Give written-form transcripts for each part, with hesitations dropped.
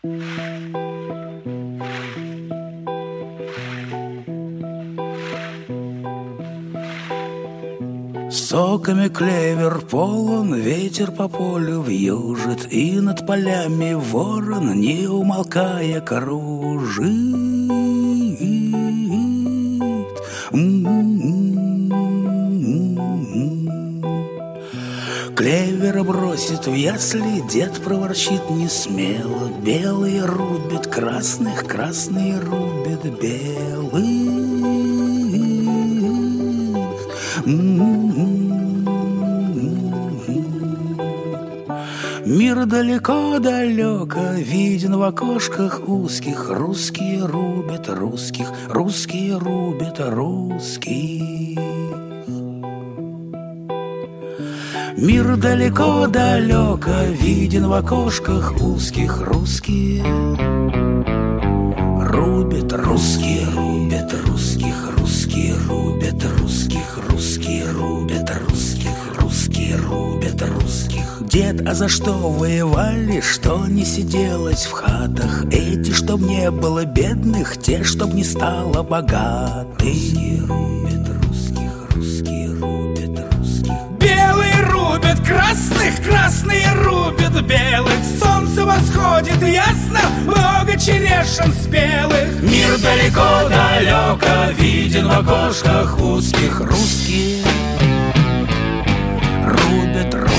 Соками клевер полон, ветер по полю вьюжит, и над полями ворон, не умолкая, кружит. Клевера бросит в ясли, дед проворчит несмело: белые рубят красных, красные рубят белых. Мир далеко-далеко виден в окошках узких. Русские рубят русских, русские рубят русских. Мир далеко-далеко виден в окошках узких. Русские рубят русские, рубят русских, русские рубят русских, русские рубят русских, русские рубят русских. Дед, а за что воевали, что не сиделось в хатах? Эти, чтоб не было бедных, те, чтоб не стало богатых. Русские рубят русских, русские рубят русских. Белые рубят красных, красные рубят белых. Солнце восходит ясно, много черешин спелых. Мир далеко-далеко виден в окошках узких. Русские рубят русских.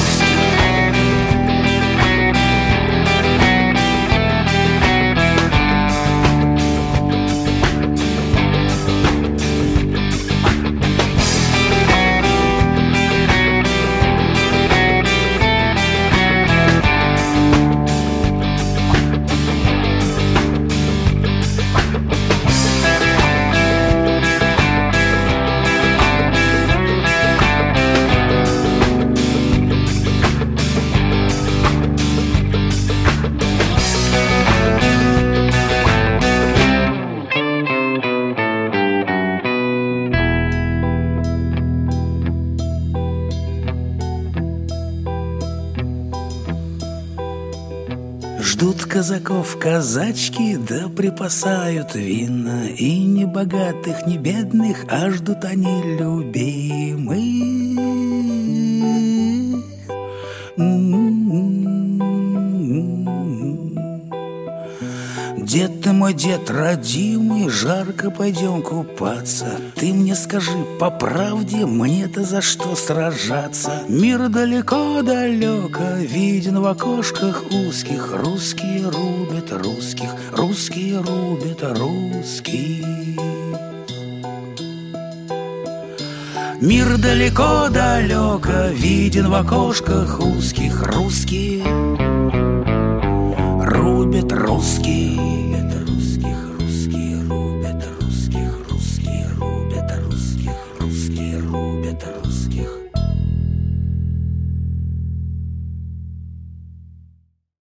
Ждут казаков казачки, да припасают вина. И ни богатых, ни бедных, а ждут они любимых. Дед ты мой, дед родимый, жарко пойдем купаться. Ты мне скажи по правде, мне-то за что сражаться? Мир далеко-далеко виден в окошках узких. Русские рубят русских, русские рубят русских. Мир далеко-далеко виден в окошках узких. Русские